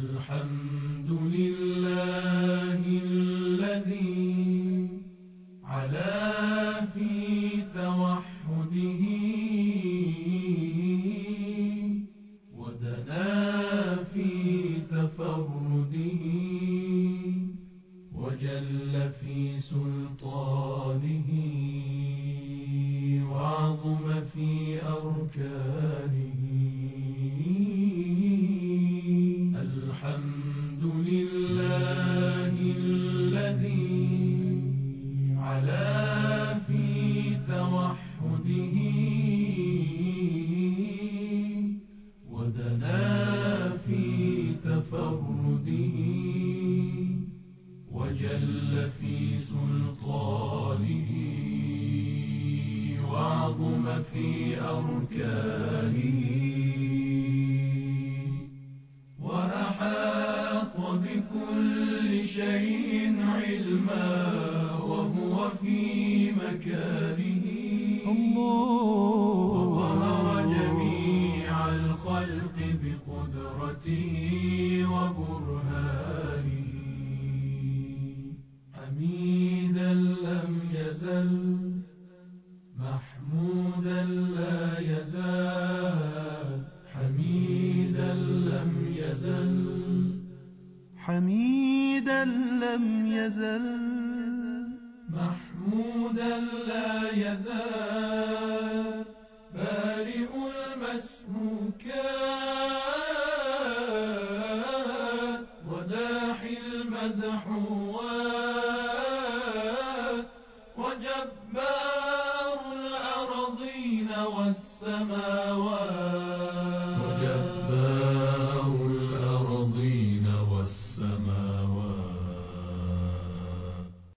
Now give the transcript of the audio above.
الحمد لله الذي علا في توحده ودنا في تفرده وجل في سلطانه وعظم في أركانه. الحمد لله الذي علا في توحده ودنا في تفرده وجل في سلطانه وعظم في أركانه وأحاط بكل شيء علما وهو في مكانه وقهر جميع الخلق بقدرته وبرهانه. حميدا لم يزل محمودا لا يزال حميدا لم يزل حميدا لم يزل محمودا لا يزال بارئ المسموكات وداحي المدحوات وجبار الأرضين والسماوات وجبار الأرضين والسماوات